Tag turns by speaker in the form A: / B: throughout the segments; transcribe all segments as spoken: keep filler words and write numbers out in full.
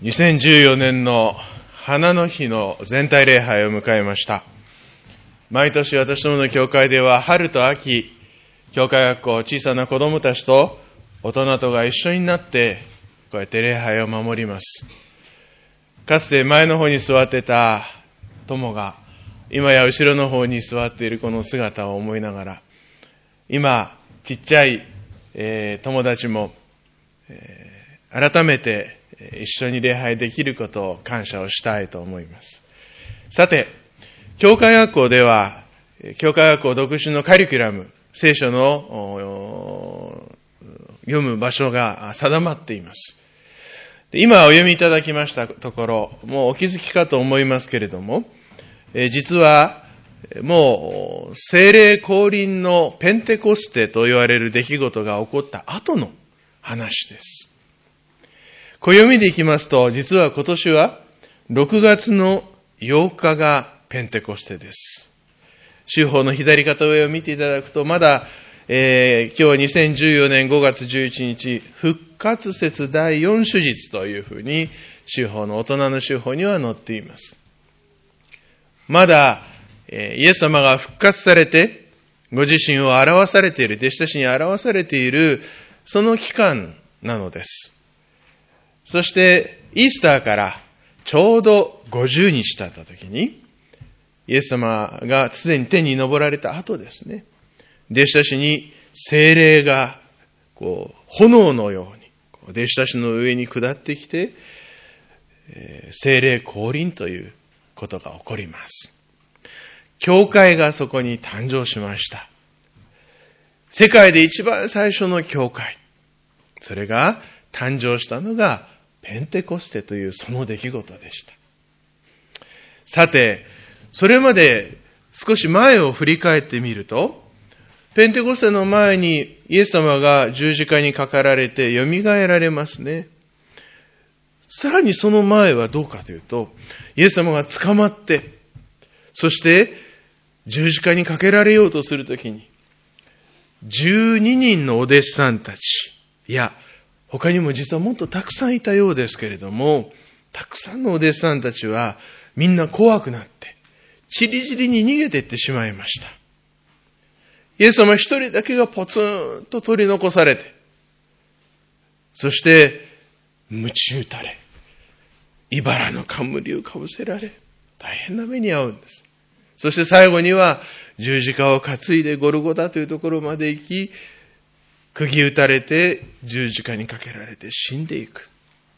A: にせんじゅうよねんの花の日の全体礼拝を迎えました。毎年私どもの教会では春と秋、教会学校、小さな子供たちと大人とが一緒になってこうやって礼拝を守ります。かつて前の方に座ってた友が今や後ろの方に座っているこの姿を思いながら、今ちっちゃい、えー、友達も、えー、改めて一緒に礼拝できることを感謝をしたいと思います。さて、教会学校では、教会学校独自のカリキュラム、聖書の読む場所が定まっています。今お読みいただきましたところ、もうお気づきかと思いますけれども、実はもう聖霊降臨のペンテコステと言われる出来事が起こった後の話です。暦でいきますと、実は今年はろくがつのようかがペンテコステです。週報の左肩上を見ていただくと、まだ、えー、今日はにせんじゅうよねんごがつじゅういちにち、復活節第四主日というふうに、週報の大人の週報には載っています。まだ、えー、イエス様が復活されて、ご自身を表されている、弟子たちに表されている、その期間なのです。そして、イースターからちょうどごじゅうにち経ったときに、イエス様がすでに天に昇られた後ですね、弟子たちに聖霊がこう炎のように弟子たちの上に下ってきて、えー、聖霊降臨ということが起こります。教会がそこに誕生しました。世界で一番最初の教会、それが誕生したのがペンテコステというその出来事でした。さて、それまで少し前を振り返ってみると、ペンテコステの前にイエス様が十字架にかかられて蘇られますね。さらにその前はどうかというと、イエス様が捕まって、そして十字架にかけられようとするときに、じゅうににんのお弟子さんたち、いや、他にも実はもっとたくさんいたようですけれども、たくさんのお弟子さんたちはみんな怖くなって、ちりぢりに逃げていってしまいました。イエス様一人だけがポツンと取り残されて、そして、鞭打たれ、茨の冠をかぶせられ、大変な目に遭うんです。そして最後には十字架を担いでゴルゴダというところまで行き、釘打たれて十字架にかけられて死んでいく。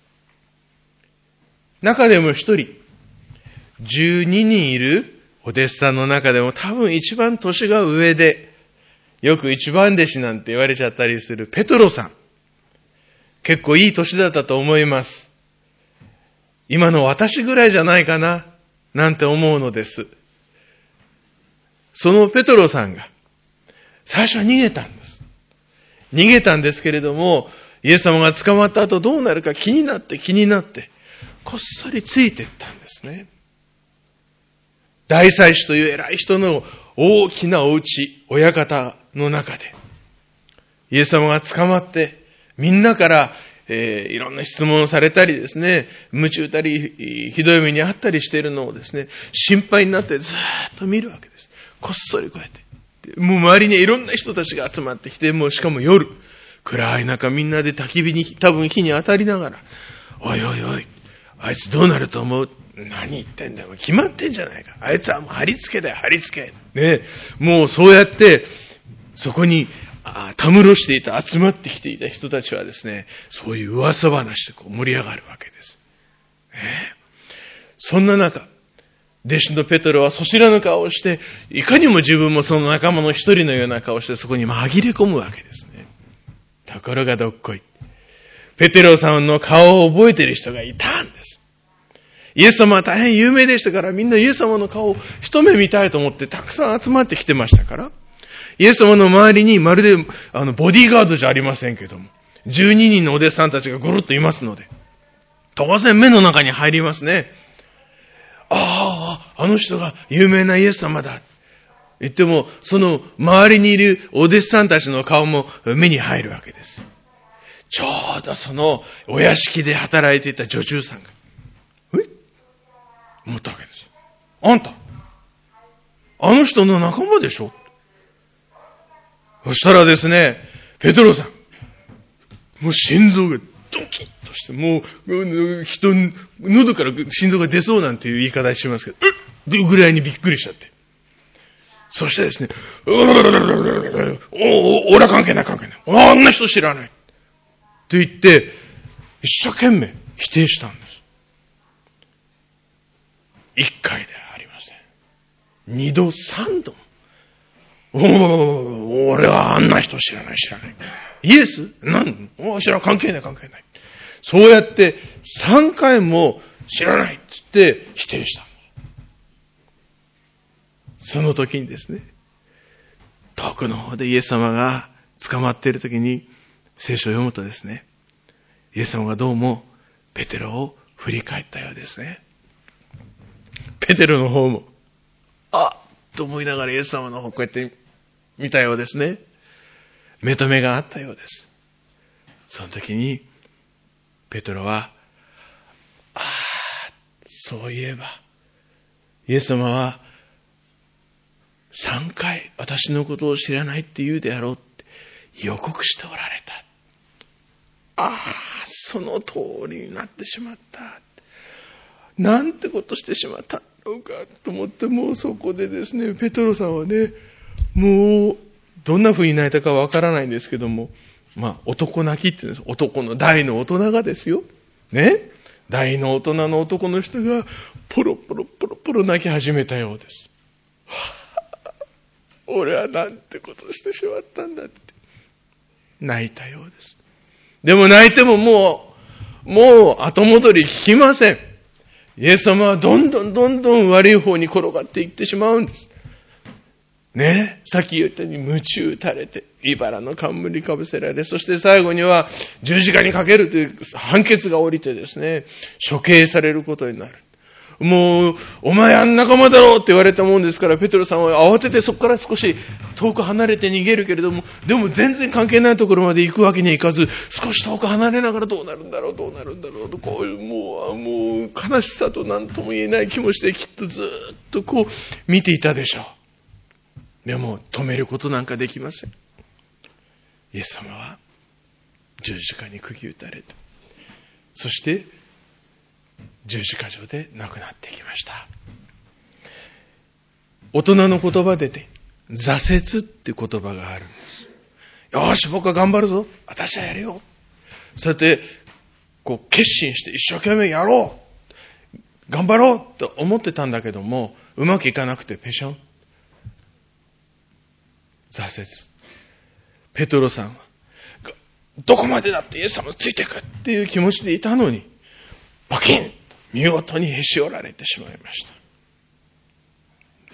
A: 中でも一人、じゅうににんいるお弟子さんの中でも多分一番年が上で、よく一番弟子なんて言われちゃったりするペトロさん。結構いい年だったと思います。今の私ぐらいじゃないかな、なんて思うのです。そのペトロさんが、最初は逃げたんです。逃げたんですけれども、イエス様が捕まった後どうなるか気になって気になって、こっそりついていったんですね。大祭司という偉い人の大きなお家、親方の中で、イエス様が捕まって、みんなから、えー、いろんな質問をされたりですね、鞭打たり、ひどい目にあったりしているのをですね、心配になってずーっと見るわけです。こっそりこうやって。もう周りにいろんな人たちが集まってきて、もうしかも夜、暗い中みんなで焚き火に、多分火に当たりながら、おいおいおい、あいつどうなると思う？何言ってんだよ。決まってんじゃないか。あいつはもう貼り付けだよ、貼り付け。ね。もうそうやって、そこに、あたむろしていた、集まってきていた人たちはですね、そういう噂話でこう盛り上がるわけです。ね、そんな中、弟子のペトロはそしらぬ顔をして、いかにも自分もその仲間の一人のような顔をしてそこに紛れ込むわけですね。ところがどっこい。ペテロさんの顔を覚えている人がいたんです。イエス様は大変有名でしたから、みんなイエス様の顔を一目見たいと思ってたくさん集まってきてましたから、イエス様の周りにまるであのボディーガードじゃありませんけども、じゅうににんのお弟子さんたちがゴロッといますので、当然目の中に入りますね。ああ、あの人が有名なイエス様だ。言っても、その周りにいるお弟子さんたちの顔も目に入るわけです。 ちょうどそのお屋敷で働いていた女中さんが、え思ったわけですよ。あんた、あの人の仲間でしょ？そしたらですね、ペトロさん、もう心臓がドキッとして、もう、人、喉から心臓が出そうなんていう言い方しますけど、えっぐらいにびっくりしちゃって。そしてですね、うーお、お、俺は関係ない関係ない。あんな人知らない。と言って、一生懸命否定したんです。一回ではありません。二度三度も。お俺はあんな人知らない知らない。イエスなんお知らない関係ない関係ない。そうやって三回も知らないっつって否定した。その時にですね、遠くの方でイエス様が捕まっている時に聖書を読むとですね、イエス様がどうもペテロを振り返ったようですね。ペテロの方も、あっと思いながらイエス様の方をこうやって見たようですね。目と目があったようです。その時にペテロは、ああ、そういえばイエス様は三回私のことを知らないって言うであろうって予告しておられた。ああ、その通りになってしまった。なんてことしてしまったのかと思って、もうそこでですね、ペテロさんはね、もうどんな風に泣いたかわからないんですけども、まあ男泣きって言うんです。男の大の大人がですよ。ね。大の大人の男の人がポロポロポロポロ泣き始めたようです。俺はなんてことしてしまったんだって泣いたようです。でも泣いてももう、もう後戻り効きません。イエス様はどんどんどんどん悪い方に転がっていってしまうんです。ね、さっき言ったように鞭打たれて、茨の冠にかぶせられ、そして最後には十字架にかけるという判決が下りてですね、処刑されることになる。もう、お前あん仲間だろうって言われたもんですから、ペテロさんは慌ててそこから少し遠く離れて逃げるけれども、でも全然関係ないところまで行くわけにはいかず、少し遠く離れながらどうなるんだろう、どうなるんだろうと、こういう、もう、もう、悲しさと何とも言えない気持ちできっとずっとこう、見ていたでしょう。でも、止めることなんかできません。イエス様は、十字架に釘打たれて、そして、十字架上で亡くなってきました。大人の言葉でね、挫折って言葉があるんです。よし、僕は頑張るぞ。私はやるよ。そうやって、こう決心して一生懸命やろう。頑張ろうと思ってたんだけども、うまくいかなくてペション。挫折。ペトロさんは、どこまでだってイエス様ついてくっていう気持ちでいたのに、パキンと見事にへし折られてしまいました。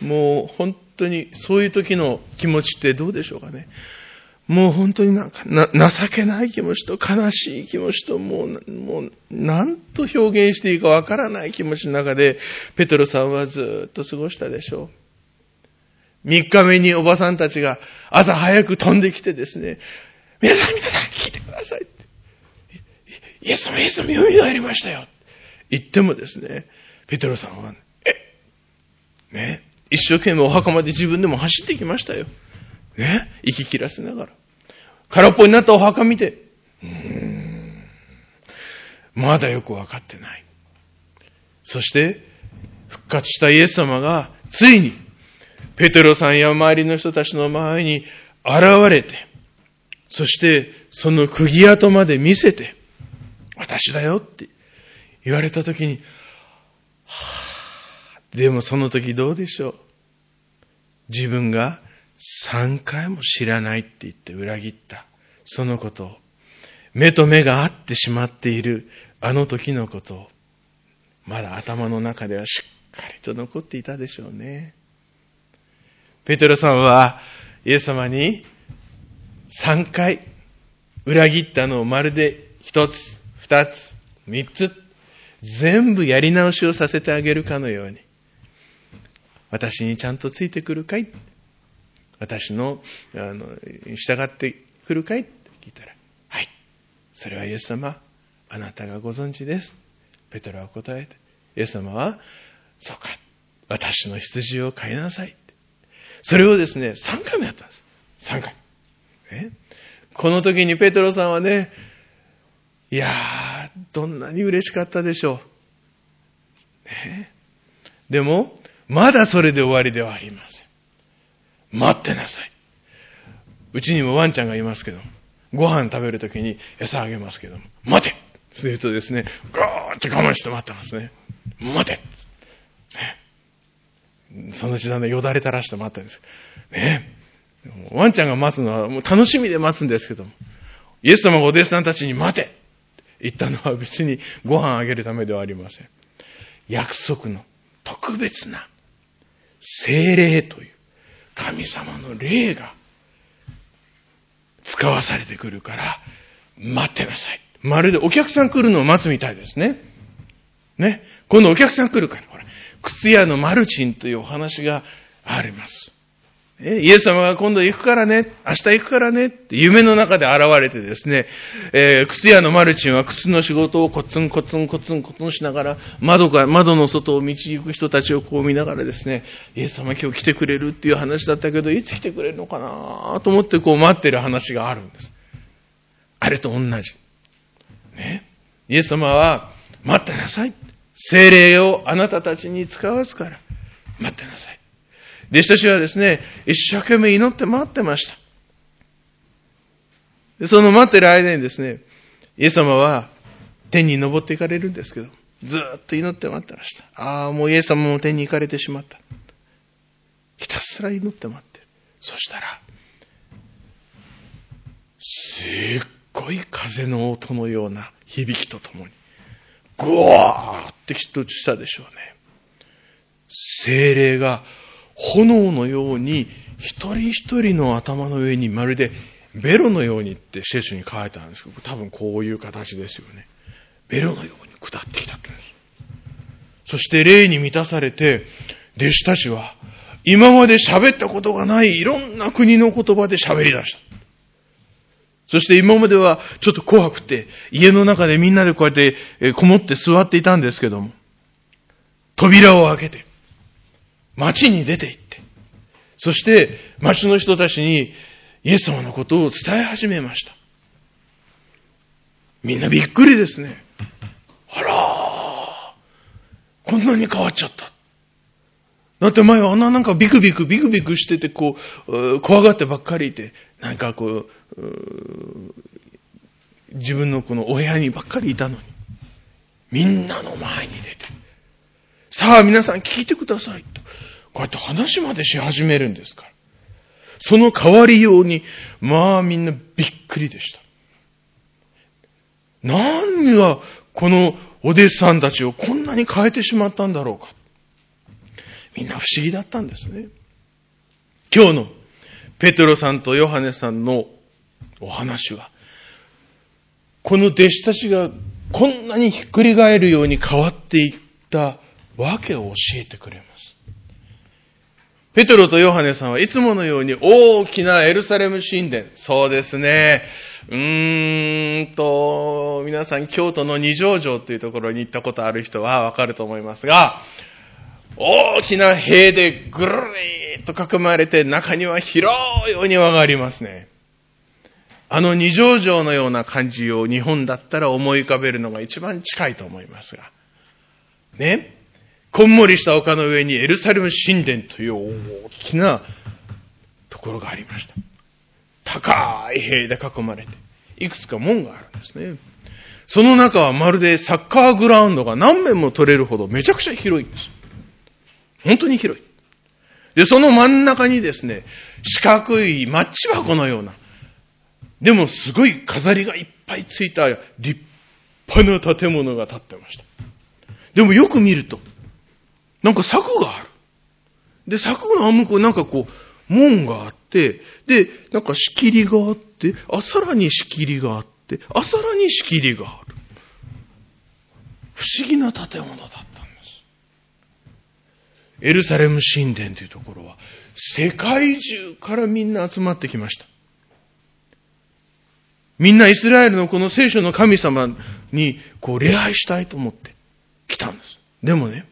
A: もう本当にそういう時の気持ちってどうでしょうかね。もう本当になんかな情けない気持ちと悲しい気持ちともう、もう何と表現していいかわからない気持ちの中でペトロさんはずっと過ごしたでしょう。三日目におばさんたちが朝早く飛んできてですね、皆さん皆さん聞いてくださいって。イエス様イエス様蘇りましたよ。言ってもですね、ペテロさんは、え、ね、一生懸命お墓まで自分でも走ってきましたよ。ね、息切らせながら。空っぽになったお墓見て、うーん、まだよくわかってない。そして、復活したイエス様が、ついに、ペテロさんや周りの人たちの前に現れて、そしてその釘跡まで見せて、私だよって言われたときに、はぁ、でもその時どうでしょう。自分が三回も知らないって言って裏切った、そのことを、目と目が合ってしまっているあの時のことを、まだ頭の中ではしっかりと残っていたでしょうね。ペテロさんはイエス様に三回裏切ったのをまるで一つ、二つ、三つ、全部やり直しをさせてあげるかのように、私にちゃんとついてくるかい、私の、あの従ってくるかいって聞いたら、はい、 それはイエス様、あなたがご存知です。ペテロは答えて、イエス様は、そうか、私の羊を飼いなさい。それをですね、さんかいもやったんです。さんかい。ね、この時にペテロさんはね、いやー、どんなに嬉しかったでしょう。ね、でも、まだそれで終わりではありません。待ってなさい。うちにもワンちゃんがいますけども、ご飯食べるときに餌あげますけども、待てそう言うとですね、ガーッと我慢して待ってますね。待て、ね、そのうちだんだんよだれ垂らして待ってるんです。ね、ワンちゃんが待つのはもう楽しみで待つんですけども、イエス様がお弟子さんたちに待て言ったのは別にご飯あげるためではありません。約束の特別な聖霊という神様の霊が使わされてくるから待ってなさい。まるでお客さん来るのを待つみたいですね。ね。今度お客さん来るから、ほら、靴屋のマルチンというお話があります。イエス様が今度行くからね、明日行くからねって夢の中で現れてですね、えー、靴屋のマルチンは靴の仕事をコツンコツンコツンコツンしながら、窓が、窓の外を導く人たちをこう見ながらですね、イエス様今日来てくれるっていう話だったけど、いつ来てくれるのかなと思ってこう待ってる話があるんです。あれと同じ。ね。イエス様は、待ってなさい。聖霊をあなたたちに使わすから、待ってなさい。弟子たちはですね、一生懸命祈って待ってました。でその待ってる間にですね、イエス様は天に昇っていかれるんですけど、ずーっと祈って待ってました。ああ、もうイエス様も天に行かれてしまった。ひたすら祈って待ってる。そしたら、すっごい風の音のような響きとともに、ぐわーってきっとしたでしょうね。聖霊が炎のように一人一人の頭の上にまるでベロのようにって聖書に書いてあるんですけど、多分こういう形ですよね。ベロのように下ってきたって言うんです。そして霊に満たされて、弟子たちは今まで喋ったことがないいろんな国の言葉で喋り出した。そして今まではちょっと怖くて、家の中でみんなでこうやってこもって座っていたんですけども、扉を開けて、街に出て行って、そして街の人たちにイエス様のことを伝え始めました。みんなびっくりですね。あらー、こんなに変わっちゃった。だって前はあんななんかビクビクビクビクしててこう、怖がってばっかりいて、なんかこう、う自分のこのお部屋にばっかりいたのに、みんなの前に出て、さあ皆さん聞いてくださいと。こうやって話までし始めるんですから。その変わりように、まあみんなびっくりでした。何がこのお弟子さんたちをこんなに変えてしまったんだろうか。みんな不思議だったんですね。今日のペテロさんとヨハネさんのお話は、この弟子たちがこんなにひっくり返るように変わっていったわけを教えてくれます。ペテロとヨハネさんはいつものように大きなエルサレム神殿、そうですね、うーんと、皆さん京都の二条城というところに行ったことある人はわかると思いますが、大きな塀でぐるりーっと囲まれて中には広いお庭がありますね。あの二条城のような感じを日本だったら思い浮かべるのが一番近いと思いますが。ね。こんもりした丘の上にエルサレム神殿という大きなところがありました。高い塀で囲まれて、いくつか門があるんですね。その中はまるでサッカーグラウンドが何面も取れるほどめちゃくちゃ広いんです。本当に広い。で、その真ん中にですね、四角いマッチ箱のような、でもすごい飾りがいっぱいついた立派な建物が建ってました。でもよく見ると、なんか柵がある。で、柵の向こうなんかこう、門があって、で、なんか仕切りがあって、あ、さらに仕切りがあって、あ、さらに仕切りがある。不思議な建物だったんです。エルサレム神殿というところは、世界中からみんな集まってきました。 みんなイスラエルのこの聖書の神様にこう礼拝したいと思って来たんです。でもね、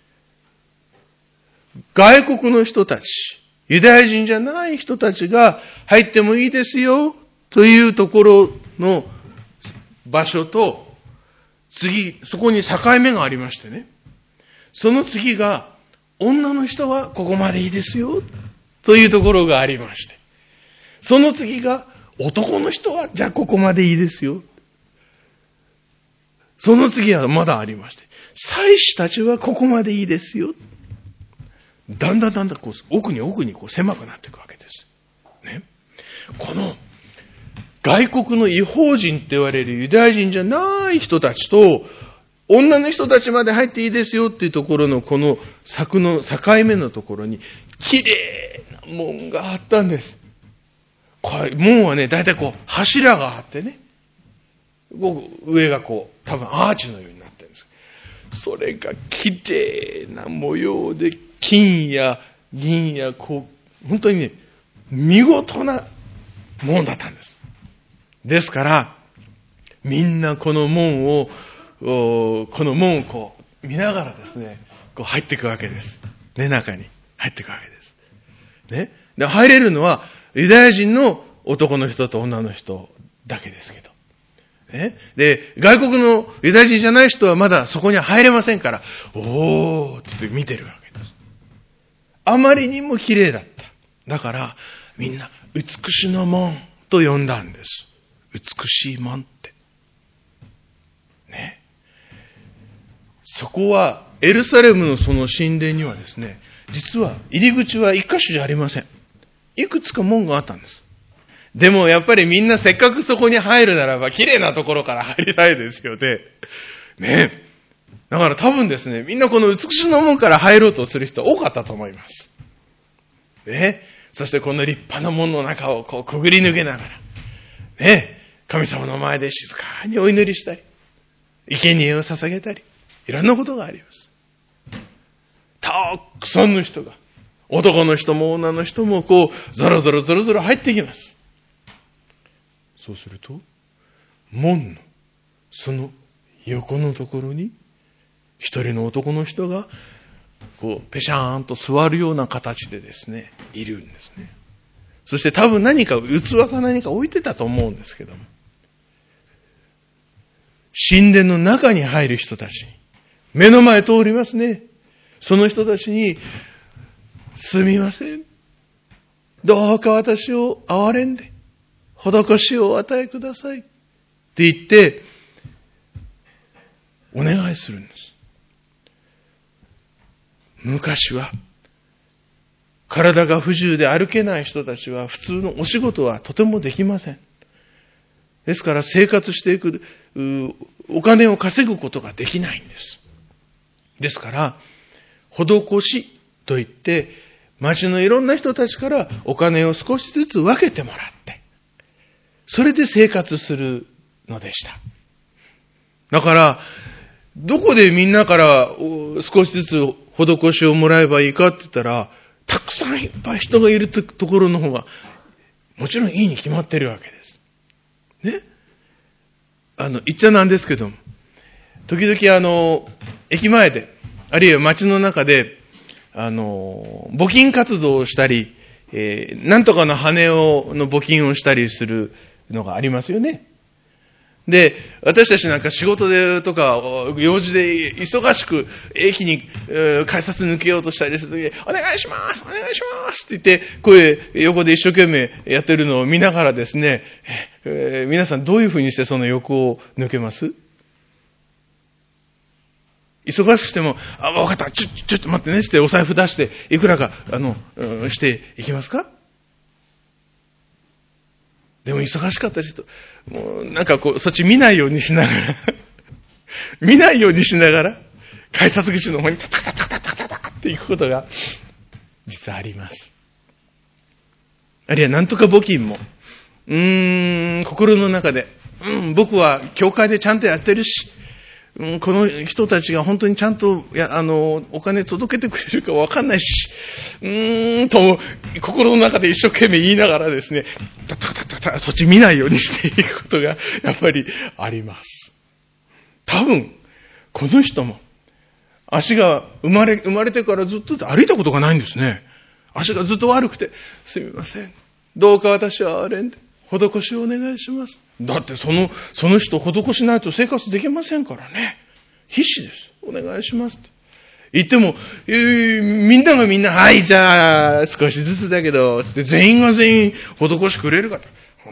A: 外国の人たち、ユダヤ人じゃない人たちが入ってもいいですよというところの場所と、次、そこに境目がありましてね。その次が、女の人はここまでいいですよというところがありまして。その次が、男の人はじゃあここまでいいですよ。その次はまだありまして。祭司たちはここまでいいですよ。だんだんだんだんこう奥に奥にこう狭くなっていくわけです。ね。この外国の異邦人って言われるユダヤ人じゃない人たちと、女の人たちまで入っていいですよっていうところのこの柵の境目のところに、綺麗な門があったんです。これ門はね、だいたいこう柱があってね、こう上がこう多分アーチのようになってるんです。それが綺麗な模様で、金や銀やこう、本当にね、見事な門だったんです。ですから、みんなこの門を、この門をこう見ながらですね、こう入っていくわけです。ね、中に入っていくわけです。ね。で、入れるのはユダヤ人の男の人と女の人だけですけど。ね。で、外国のユダヤ人じゃない人はまだそこには入れませんから、おーって言って見てるわけです。あまりにも綺麗だった。だから、みんな、美しの門と呼んだんです。美しい門って。ね。そこは、エルサレムのその神殿にはですね、実は入り口は一箇所じゃありません。いくつか門があったんです。でもやっぱりみんなせっかくそこに入るならば、綺麗なところから入りたいですよね。ね。だから多分ですね、みんなこの美しの門から入ろうとする人多かったと思います。ね。そしてこの立派な門の中をこうくぐり抜けながら、ね。神様の前で静かにお祈りしたり、生贄を捧げたり、いろんなことがあります。たくさんの人が、男の人も女の人もこう、ゾロゾロゾロゾロ入ってきます。そうすると、門のその横のところに、一人の男の人が、こう、ぺしゃーんと座るような形でですね、いるんですね。そして多分何か、器か何か置いてたと思うんですけども、神殿の中に入る人たちに、目の前通りますね。その人たちに、すみません。どうか私を憐れんで、施しをお与えください。って言って、お願いするんです。昔は、体が不自由で歩けない人たちは普通のお仕事はとてもできません。ですから生活していく、お金を稼ぐことができないんです。ですから、施しと言って、町のいろんな人たちからお金を少しずつ分けてもらって、それで生活するのでした。だから、どこでみんなから少しずつ施しをもらえばいいかって言ったら、たくさんいっぱい人がいるところの方が、もちろんいいに決まってるわけです。ね。あの、言っちゃなんですけども、時々あの、駅前で、あるいは街の中で、あの、募金活動をしたり、えー、なんとかの羽を、の募金をしたりするのがありますよね。で、私たちなんか仕事でとか、用事で忙しく駅に、えー、改札抜けようとしたりするときに、お願いしますお願いしますって言って、声、横で一生懸命やってるのを見ながらですね、えー、皆さんどういうふうにしてその横を抜けます？忙しくしても、あ、わかった、ちょ、ちょっと待ってねってお財布出して、いくらか、あの、うん、していきますか？でも忙しかった人、もうなんかこう、そっち見ないようにしながら、見ないようにしながら、改札口の方にタタタタタタタタって行くことが、実はあります。あるいはなんとか募金も、うーん、心の中で、うん、僕は教会でちゃんとやってるし、 うん、この人たちが本当にちゃんと、いや、あの、お金届けてくれるかわかんないし、うーんと、心の中で一生懸命言いながらですね、たたたたた、そっち見ないようにしていくことが、やっぱりあります。多分、この人も、足が生まれ、生まれてからずっと歩いたことがないんですね。足がずっと悪くて、すみません。どうか私は憐れんで、施しをお願いします。だってその、その人施しないと生活できませんからね。必死です。お願いしますって。言っても、えー、みんながみんな、はい、じゃあ、少しずつだけど、つって全員が全員施しくれるかと。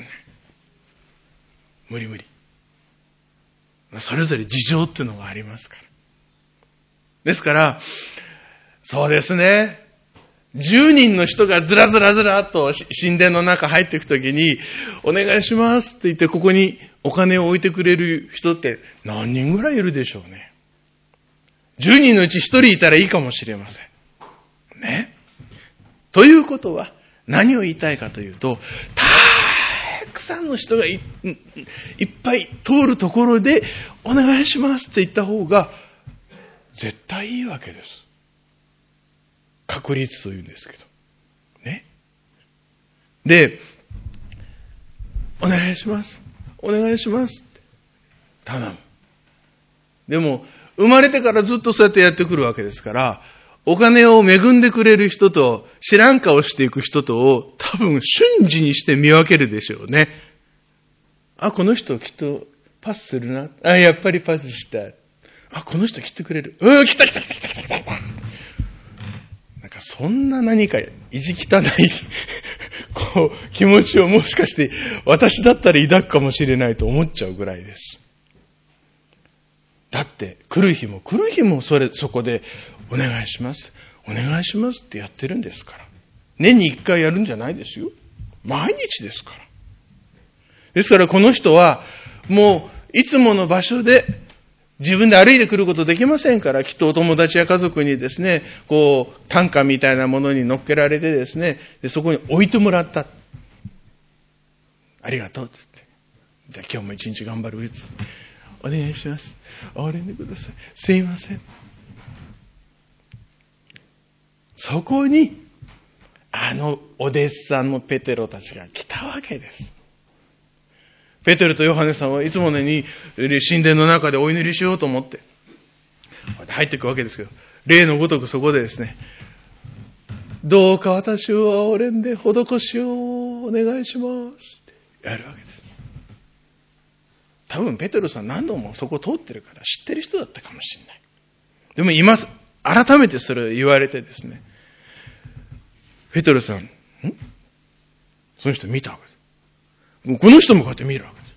A: 無理無理。それぞれ事情っていうのがありますから。ですから、そうですね。十人の人がずらずらずらっと神殿の中入っていくときに、お願いしますって言ってここにお金を置いてくれる人って何人ぐらいいるでしょうね。十人のうち一人いたらいいかもしれません。ね。ということは何を言いたいかというと、たくさんの人が い, いっぱい通るところでお願いしますって言った方が絶対いいわけです。確率というんですけど。ね。で、お願いします。お願いしますって頼む。でも、生まれてからずっとそうやってやってくるわけですから、お金を恵んでくれる人と知らん顔していく人とを多分瞬時にして見分けるでしょうね。あ、この人きっとパスするな。あ、やっぱりパスした。あ、この人来てくれる。うー、来た来た来た来た来た来た。なんかそんな何か意地汚いこう気持ちをもしかして私だったら抱くかもしれないと思っちゃうぐらいです。だって来る日も来る日もそれそこでお願いしますお願いしますってやってるんですから。年に一回やるんじゃないですよ。毎日ですから。ですからこの人はもういつもの場所で自分で歩いてくることできませんから、きっとお友達や家族にですね、こう、担架みたいなものに乗っけられてですね、でそこに置いてもらった。ありがとうって言って。じゃあ今日も一日頑張るうつ。お願いします。憐れんでください。すいません。そこに、あのお弟子さんのペテロたちが来たわけです。ペテロとヨハネさんはいつものように神殿の中でお祈りしようと思って入っていくわけですけど、例のごとくそこでですね、どうか私を憐れんで施しをお願いしますってやるわけです。多分ペテロさん何度もそこ通ってるから知ってる人だったかもしれない。でも今改めてそれを言われてですね、ペテロさん、んその人見たわけです。この人もこうやって見るわけです。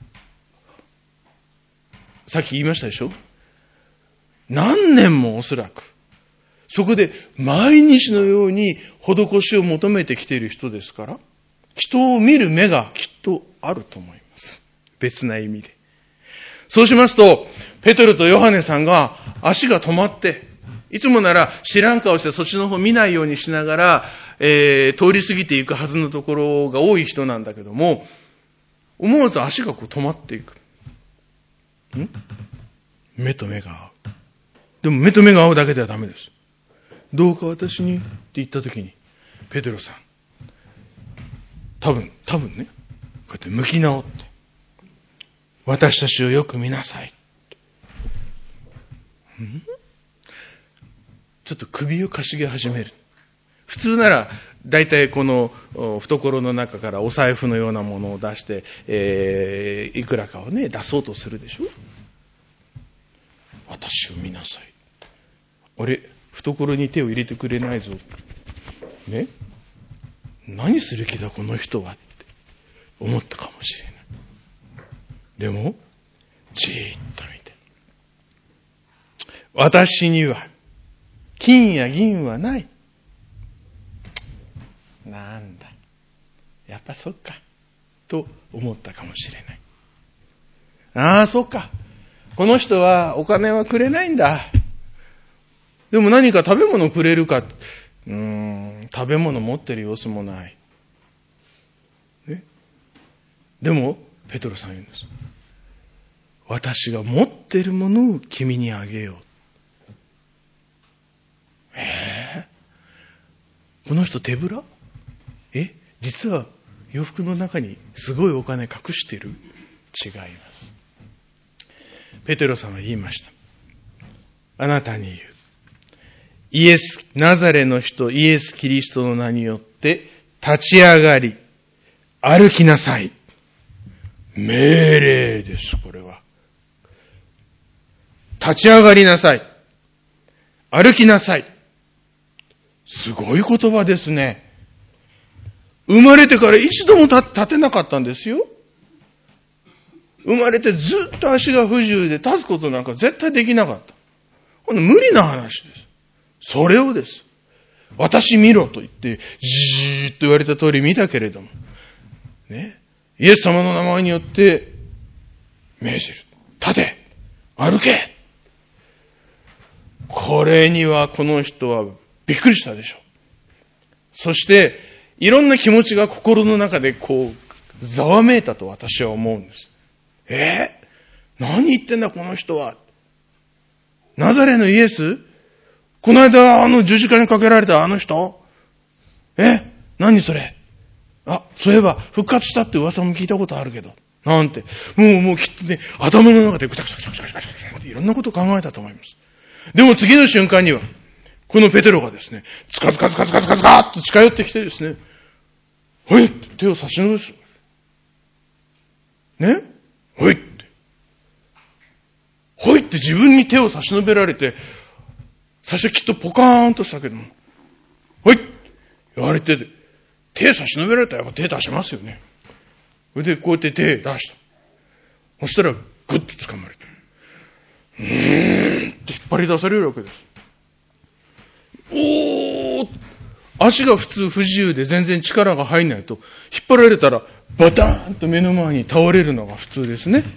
A: さっき言いましたでしょ？何年もおそらく、そこで毎日のように施しを求めてきている人ですから、人を見る目がきっとあると思います。別な意味で。そうしますと、ペテロとヨハネさんが足が止まって、いつもなら知らん顔してそっちの方見ないようにしながら、えー、通り過ぎていくはずのところが多い人なんだけども、思わず足がこう止まっていく。ん？目と目が合う。でも目と目が合うだけではダメです。どうか私にって言ったときに、ペテロさん、多分、多分ね、こうやって向き直って、私たちをよく見なさい。ん？ちょっと首をかしげ始める。普通なら、だいたいこの懐の中からお財布のようなものを出して、えー、いくらかをね、出そうとするでしょ。私を見なさい。俺、懐に手を入れてくれないぞ。ね？何する気だこの人はって思ったかもしれない。でも、じーっと見て。私には、金や銀はない。なんだ。やっぱそっか。と思ったかもしれない。ああ、そっか。この人はお金はくれないんだ。でも何か食べ物くれるか。うーん、食べ物持ってる様子もない。ね、でも、ペトロさん言うんです。 私が持っているものを君にあげよう。えー、この人手ぶら？え、実は洋服の中にすごいお金隠してる？違います。ペテロさんは言いました。あなたに言う。イエス、ナザレの人イエス・キリストの名によって立ち上がり、歩きなさい。命令です、これは。立ち上がりなさい。歩きなさい。すごい言葉ですね。生まれてから一度も立てなかったんですよ。生まれてずっと足が不自由で立つことなんか絶対できなかった。これ無理な話です。それをです。私見ろと言って、じーっと言われた通り見たけれども、ね、イエス様の名前によって命じる。立て、歩け。これにはこの人はびっくりしたでしょう。そしていろんな気持ちが心の中でこうざわめいたと私は思うんです。えー、何言ってんだこの人は。ナザレのイエス？この間あの十字架にかけられたあの人？え？何それ？あ、そういえば復活したって噂も聞いたことあるけど。なんて。もうもうきっとね、頭の中でぐちゃぐちゃぐちゃぐちゃぐちゃぐちゃっていろんなことを考えたと思います。でも次の瞬間には、このペテロがですね、つかつかつかつかつかつかっと近寄ってきてですね、はいって手を差し伸べす。ね？はいって。はいって自分に手を差し伸べられて、最初きっとポカーンとしたけども、はいって言われて、手差し伸べられたらやっぱ手出しますよね。それでこうやって手出した。そしたらグッと掴まれて、うーんって引っ張り出されるわけです。おー、足が普通不自由で全然力が入んないと、引っ張られたらバターンと目の前に倒れるのが普通ですね。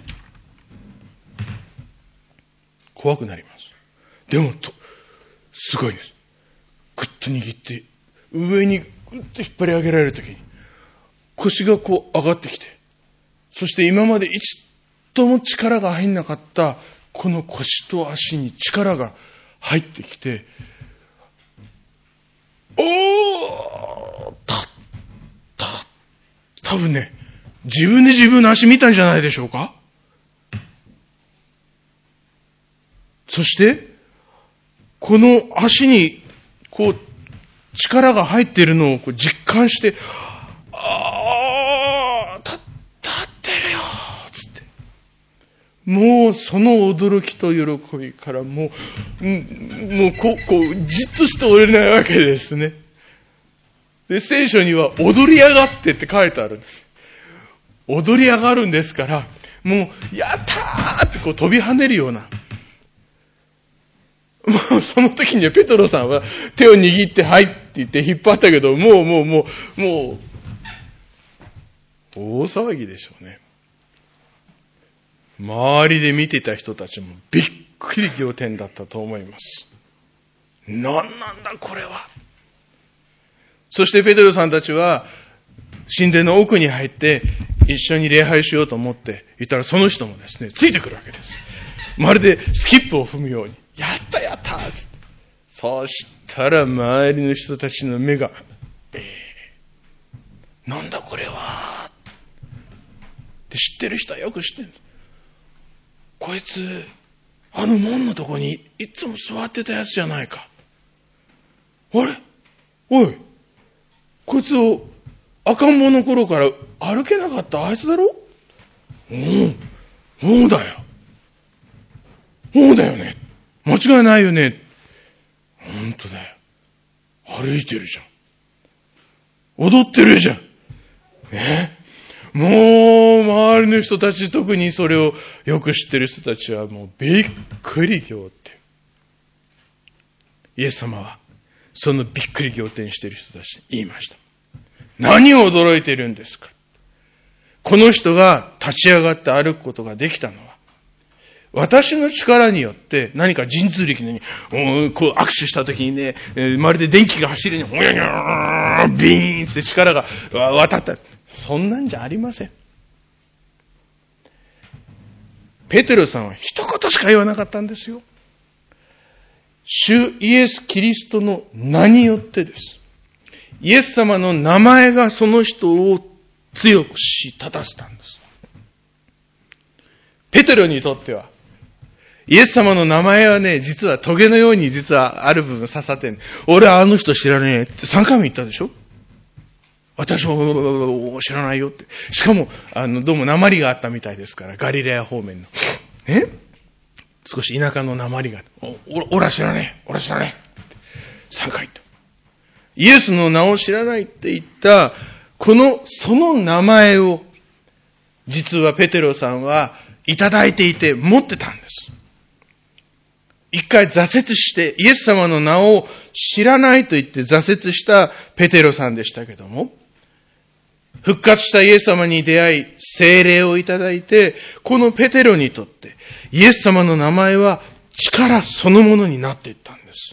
A: 怖くなります。でもと、すごいです。グッと握って、上にグッと引っ張り上げられるときに、腰がこう上がってきて、そして今まで一度も力が入んなかったこの腰と足に力が入ってきて、おーた、た、多分ね、自分で自分の足見たんじゃないでしょうか。そして、この足に、こう、力が入っているのをこう実感して、あー、た、立ってるよつって。もうその驚きと喜びからもう、もうこう、こう、じっとしておれないわけですね。で、聖書には踊り上がってって書いてあるんです。踊り上がるんですから、もう、やったーってこう飛び跳ねるような。もうその時にはペトロさんは手を握ってはいって言って引っ張ったけど、もうもうもう、もう、大騒ぎでしょうね。周りで見てた人たちもびっくり仰天だったと思います。何なんだこれは。そしてペテロさんたちは神殿の奥に入って一緒に礼拝しようと思っていたら、その人もですね、ついてくるわけです。まるでスキップを踏むように、やったやったーつって。そしたら周りの人たちの目が、えー、なんだこれはって知ってる人はよく知ってるんです。こいつあの門のとこにいつも座ってたやつじゃないか。あれおい、こいつを赤ん坊の頃から歩けなかったあいつだろ。うん、そうだよ。そうだよね。間違いないよね。本当だよ。歩いてるじゃん。踊ってるじゃん。ね。もう、周りの人たち、特にそれをよく知ってる人たちはもうびっくり仰天。イエス様は、そのびっくり仰天している人たちに言いました。何を驚いているんですか。この人が立ち上がって歩くことができたのは、私の力によって何か神通力のように、こう握手した時にね、まるで電気が走るように、ほやにゃービーンって力が渡った。そんなんじゃありません。 ペテロさんは一言しか言わなかったんですよ。主イエス・キリストの名によってです。イエス様の名前がその人を強くし立たせたんです。ペテロにとっては、イエス様の名前はね、実は棘のように実はある部分刺さってる。俺はあの人知らねえってさんかいも言ったでしょ。私は知らないよって。しかも、あの、どうも訛りがあったみたいですから、ガリレア方面の。え少し田舎の訛りが。お、俺は知らねえ。俺は知らねえ。さんかい言った。イエスの名を知らないって言った、この、その名前を、実はペテロさんはいただいていて持ってたんです。一回挫折してイエス様の名を知らないと言って挫折したペテロさんでしたけども、復活したイエス様に出会い、聖霊をいただいて、このペテロにとってイエス様の名前は力そのものになっていったんです。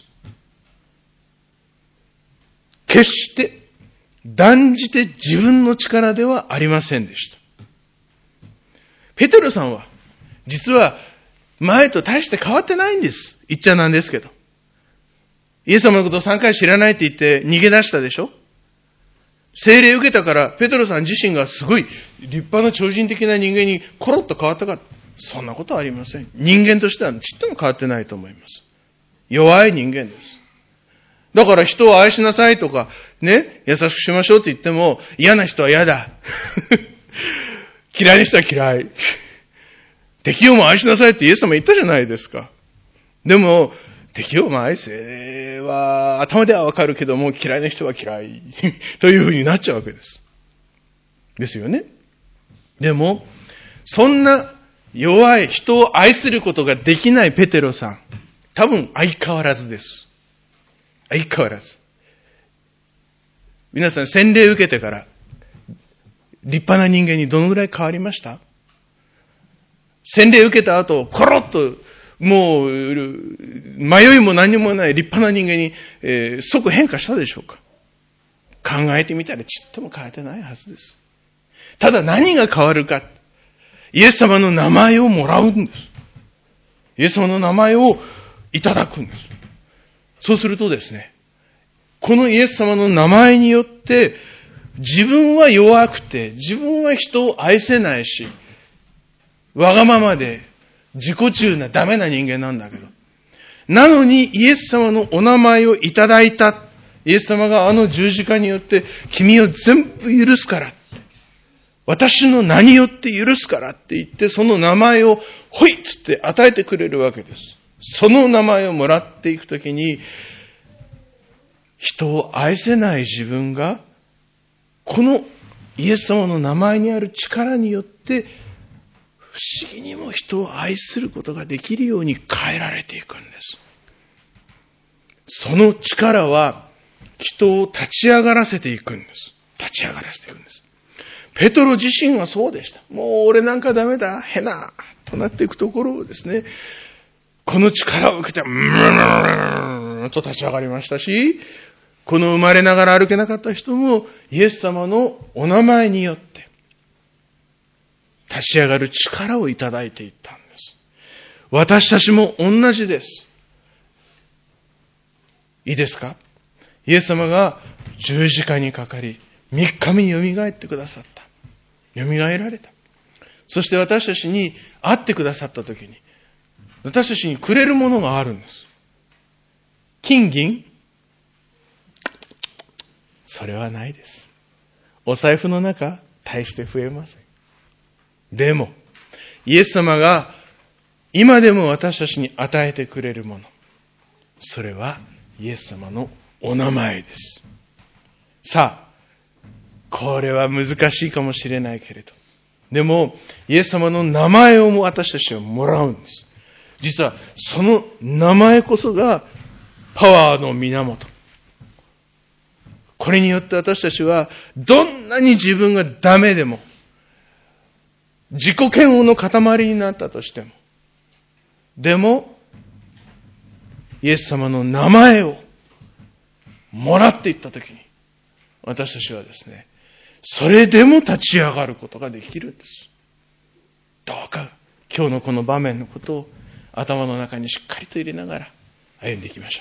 A: 決して断じて自分の力ではありませんでした。ペテロさんは実は前と大して変わってないんです。言っちゃなんですけど。イエス様のことをさんかい知らないって言って逃げ出したでしょ。聖霊受けたからペテロさん自身がすごい立派な超人的な人間にコロッと変わったか。そんなことはありません。人間としてはちっとも変わってないと思います。弱い人間です。だから人を愛しなさいとか、ね、優しくしましょうって言っても嫌な人は嫌だ。嫌いな人は嫌い。敵をも愛しなさいってイエス様言ったじゃないですか。でも、敵をも愛せは頭ではわかるけども嫌いな人は嫌いというふうになっちゃうわけです。ですよね。でも、そんな弱い人を愛することができないペテロさん、多分相変わらずです。相変わらず。皆さん洗礼受けてから立派な人間にどのぐらい変わりました？洗礼受けた後、コロッと、もう、迷いも何もない立派な人間に、えー、即変化したでしょうか？考えてみたらちっとも変えてないはずです。ただ何が変わるか。イエス様の名前をもらうんです。イエス様の名前をいただくんです。そうするとですね、このイエス様の名前によって、自分は弱くて、自分は人を愛せないし、わがままで自己中なダメな人間なんだけど。なのにイエス様のお名前をいただいた。イエス様があの十字架によって君を全部許すから。私の名によって許すからって言ってその名前をほいっつって与えてくれるわけです。その名前をもらっていくときに人を愛せない自分がこのイエス様の名前にある力によって不思議にも人を愛することができるように変えられていくんです。その力は人を立ち上がらせていくんです。立ち上がらせていくんです。ペトロ自身はそうでした。もう俺なんかダメだ、へな、となっていくところをですね、この力を受けて、うーんと立ち上がりましたし、この生まれながら歩けなかった人もイエス様のお名前によって、立ち上がる力をいただいていったんです。私たちも同じです。いいですか？イエス様が十字架にかかり、三日目によみがえってくださった。よみがえられた。そして私たちに会ってくださったときに、私たちにくれるものがあるんです。金銀？それはないです。お財布の中、大して増えません。でも、イエス様が今でも私たちに与えてくれるもの。それはイエス様のお名前です。さあ、これは難しいかもしれないけれど。でも、イエス様の名前を私たちはもらうんです。実は、その名前こそがパワーの源。これによって私たちは、どんなに自分がダメでも、自己嫌悪の塊になったとしても、でも、イエス様の名前をもらっていったときに、私たちはですね、それでも立ち上がることができるんです。どうか今日のこの場面のことを頭の中にしっかりと入れながら歩んでいきましょ